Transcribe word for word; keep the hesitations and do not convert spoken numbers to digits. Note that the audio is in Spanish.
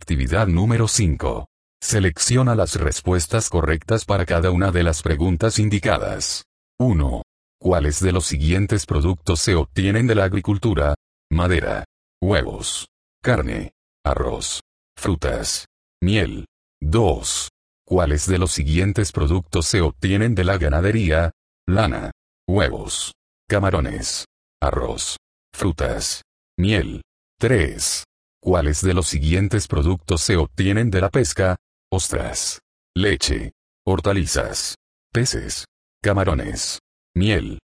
Actividad número cinco. Selecciona las respuestas correctas para cada una de las preguntas indicadas. uno. ¿Cuáles de los siguientes productos se obtienen de la agricultura? Madera, huevos, carne, arroz, frutas, miel. dos. ¿Cuáles de los siguientes productos se obtienen de la ganadería? Lana, huevos, camarones, arroz, frutas, miel. tres. ¿Cuáles de los siguientes productos se obtienen de la pesca? Ostras, leche, hortalizas, peces, camarones, miel.